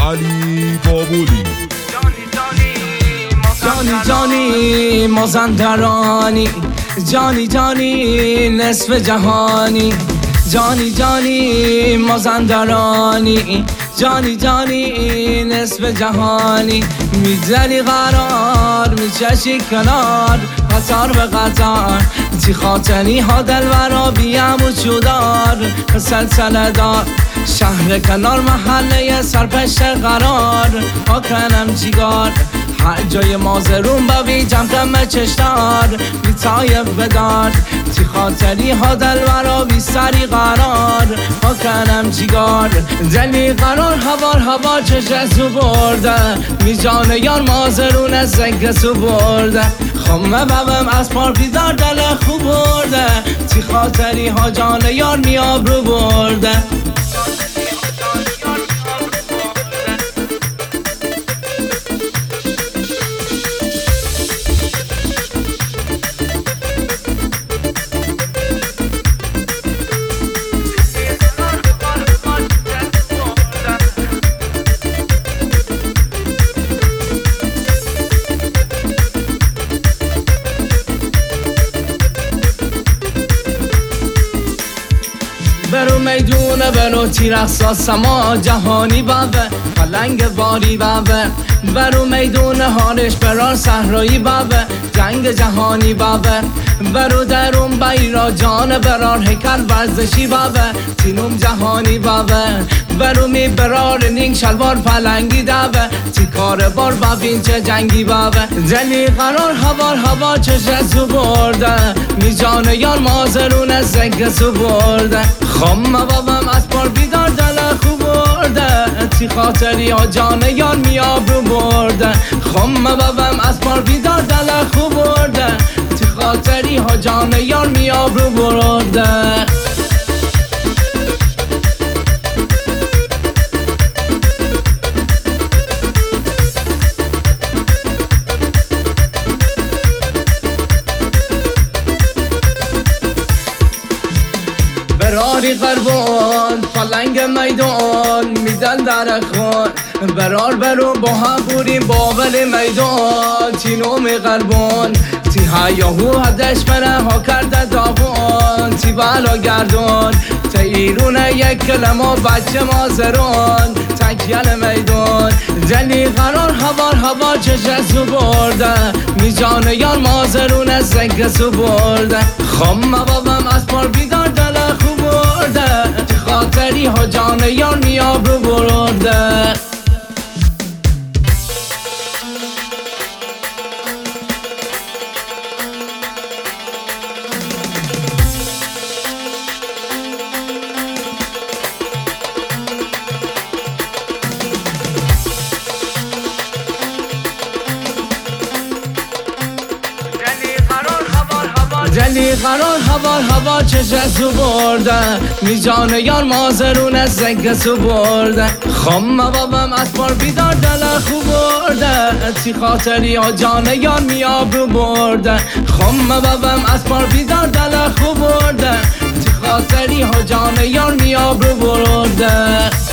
علی بابولی. جانی جانی مازندرانی، جانی جانی نصف جهانی، جانی جانی مازندرانی، جانی جانی نصف جهانی. میزنی قرار میچشی کنار، قطار به قطار تی خاطنی ها دلورا بیم و چودار. سلسله دار شهر کنار محله سرپشت قرار، ها کنم چیگار هر جای مازرون ببی جمع کم چشتار. میتایب بدار تی خاطری ها دلورا بی سری قرار، ها کنم چیگار دلی قرار هوار هوا چشسو برده. می جان یار مازرون از زنگسو برده، خمه ببم از پار بیدار دل خوب برده. تی خاطری ها جان یار میاب رو برده. برو میدونه برو تیرقصا سما جهانی بابه، پلنگ باری بابه. برو میدونه هارش برار صحرایی بابه، جنگ جهانی بابه. برو درون بیرا جان برار هیکل ورزشی بابه، تینوم جهانی بابه. برو می برار نینگ شلوار پلنگی دابه، تی کار بار ببین چه جنگی بابه. دلی قرار هوار هوا چشسو برده، می جان یار مازرون از زنگسو برده. خمه بابم از پار بیدار دل خوب برده، تی خاطری ها جان یار میاب رو برده. خمه بابم از پار بیدار دل خوب برده، تی خاطری ها جان یار میاب رو برده. براری قربان پلنگ میدان میدن در خون. برار برو با هم بوریم باول میدان، تینوم قربان تی هیاهو هدش بره ها کرده داغون. تی بالا گردون تا ایرونه یک کلمه بچه مازرون تکیل میدان. دلی قرار هوار هوا چشسو برده، می جان یار مازرون از زنگسو برده. خمه بابم از پار بیدار دل خوب برده، تی خاطری ها جان یار میاب رو برده. دلی قرار هوار هوا چشسو برده، می جان یار مازرون از زنگسو برده. خمه بابم از پار بیدار دل خوب برده، تی خاطری ها جان یار میاب رو برده. خمه بابم از پار بیدار دل خوب برده، تی خاطری ها جان یار میاب رو برده.